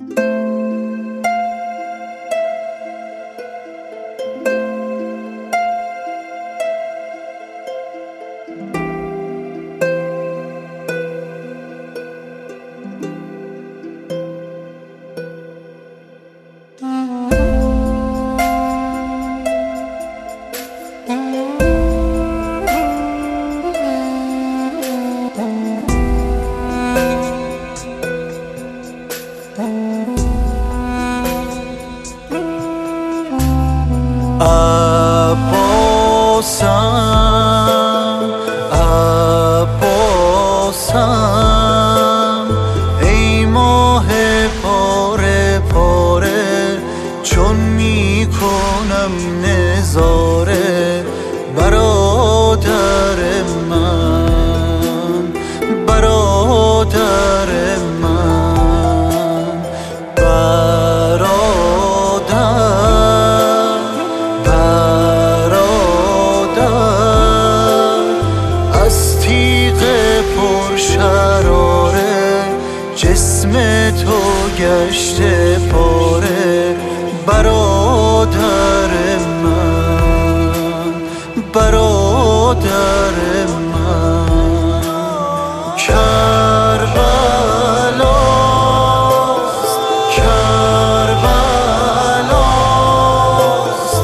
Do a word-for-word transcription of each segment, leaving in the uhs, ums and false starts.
عباسم عباسم ای ماه پاره پاره چون میکنم نظاره برادر من برادر من برادر برادر از تیغ پرشراره جسم تو گشته پاره برادر من برادر من کربلاست کربلاست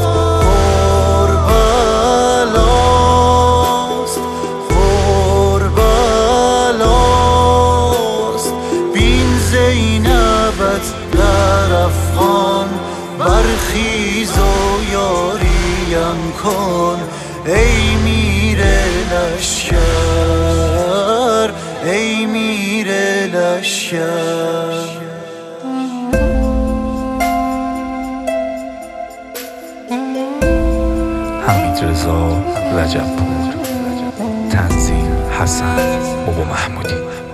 قربلاست قربلاست بین زینبت در افغان برخیز و یاریم کن ای میر لشکر ای میر لشکر حمیدرضا رجب‌پور، تنظیم حسن بابا محمودی.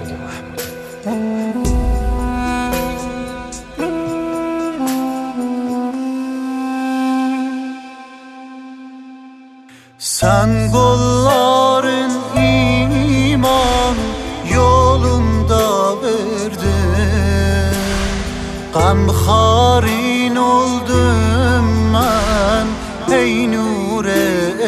Sen kolların iman yolunda verdin Gamxarin oldum mən ey nure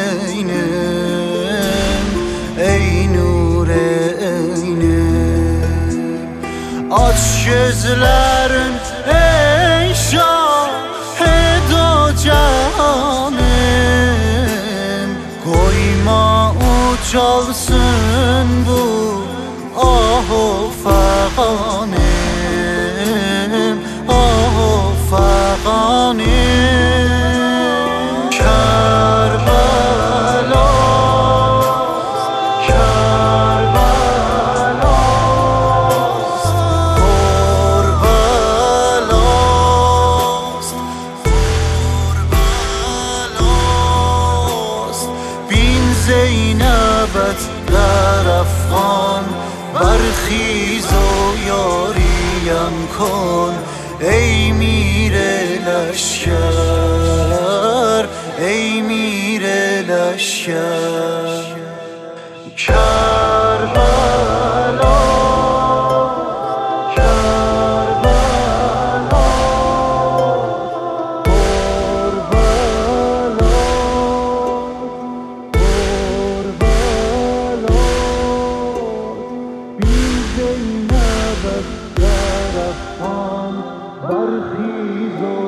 eynim Ey nure eynim Aç gözlerin ey şahid-o cahanım Koyma ucalsın bu ah-o fəğanim Ah-o fəğanim Kərbəlaست Kərbəlaست Qurbəlaست Qurbəlaست بین زینبت در افغان برخیز و یاریم کن ای میر لشکر ای میر لشکر کربلا برخیز و